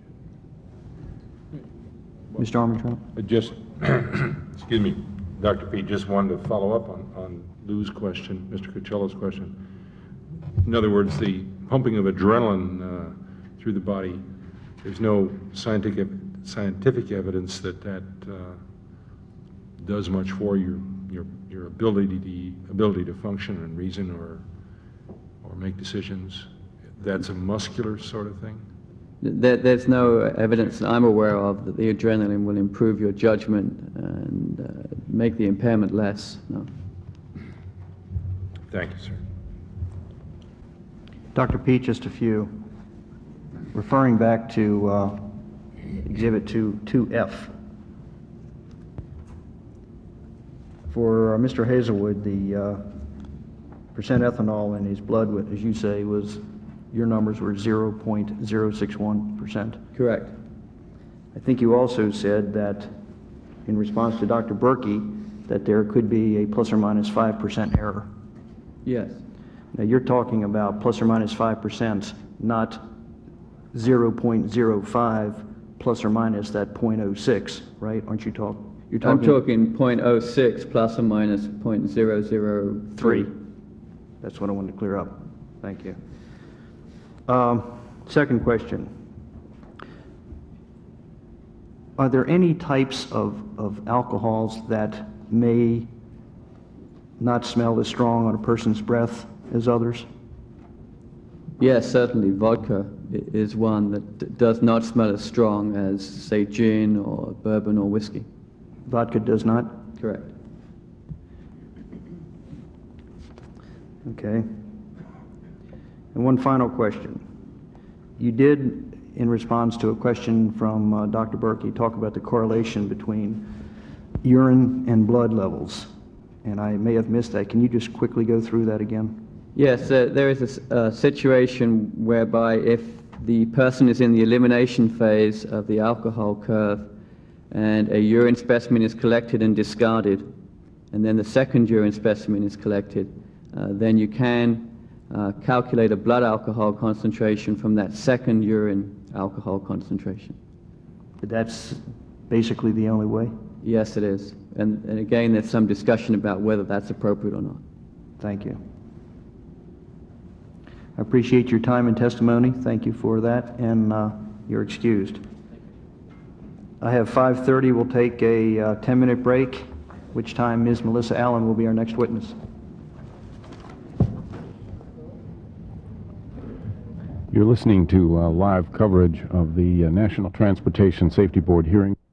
Mister Armentrout? I just, excuse me, Doctor Pete, just wanted to follow up on, on Lou's question, Mister Cuccello's question. In other words, the pumping of adrenaline uh, through the body, there's no scientific, scientific evidence that that uh, does much for your, your, your ability to, ability to function and reason or, or make decisions. That's a muscular sort of thing? There, there's no evidence that I'm aware of that the adrenaline will improve your judgment and uh, make the impairment less. No. Thank you, sir. Doctor Pete, just a few. Referring back to uh, Exhibit two, two F. For uh, Mister Hazelwood, the uh, percent ethanol in his blood, wa- as you say, was, your numbers were zero point zero six one percent. Correct. I think you also said that, in response to Doctor Berkey, that there could be a plus or minus five percent error. Yes. Now, you're talking about plus or minus five percent, not zero point zero five plus or minus that zero point zero six, right? Aren't you talk? You're I'm talking talking zero point zero six plus or minus zero point zero zero three. three. That's what I wanted to clear up. Thank you. Um, second question. Are there any types of, of alcohols that may not smell as strong on a person's breath as others? Yes, certainly. Vodka i- is one that d- does not smell as strong as, say, gin or bourbon or whiskey. Vodka does not? Correct. Okay. And one final question. You did, in response to a question from uh, Doctor Berkey, talk about the correlation between urine and blood levels. And I may have missed that. Can you just quickly go through that again? Yes, uh, there is a s- a situation whereby if the person is in the elimination phase of the alcohol curve and a urine specimen is collected and discarded, and then the second urine specimen is collected, uh, then you can uh, calculate a blood alcohol concentration from that second urine alcohol concentration. That's basically the only way? Yes, it is. And, and again, there's some discussion about whether that's appropriate or not. Thank you. I appreciate your time and testimony. Thank you for that, and uh, you're excused. I have five thirty. We'll take a uh, ten-minute break, which time Miz Melissa Allen will be our next witness. You're listening to uh, live coverage of the uh, National Transportation Safety Board hearing.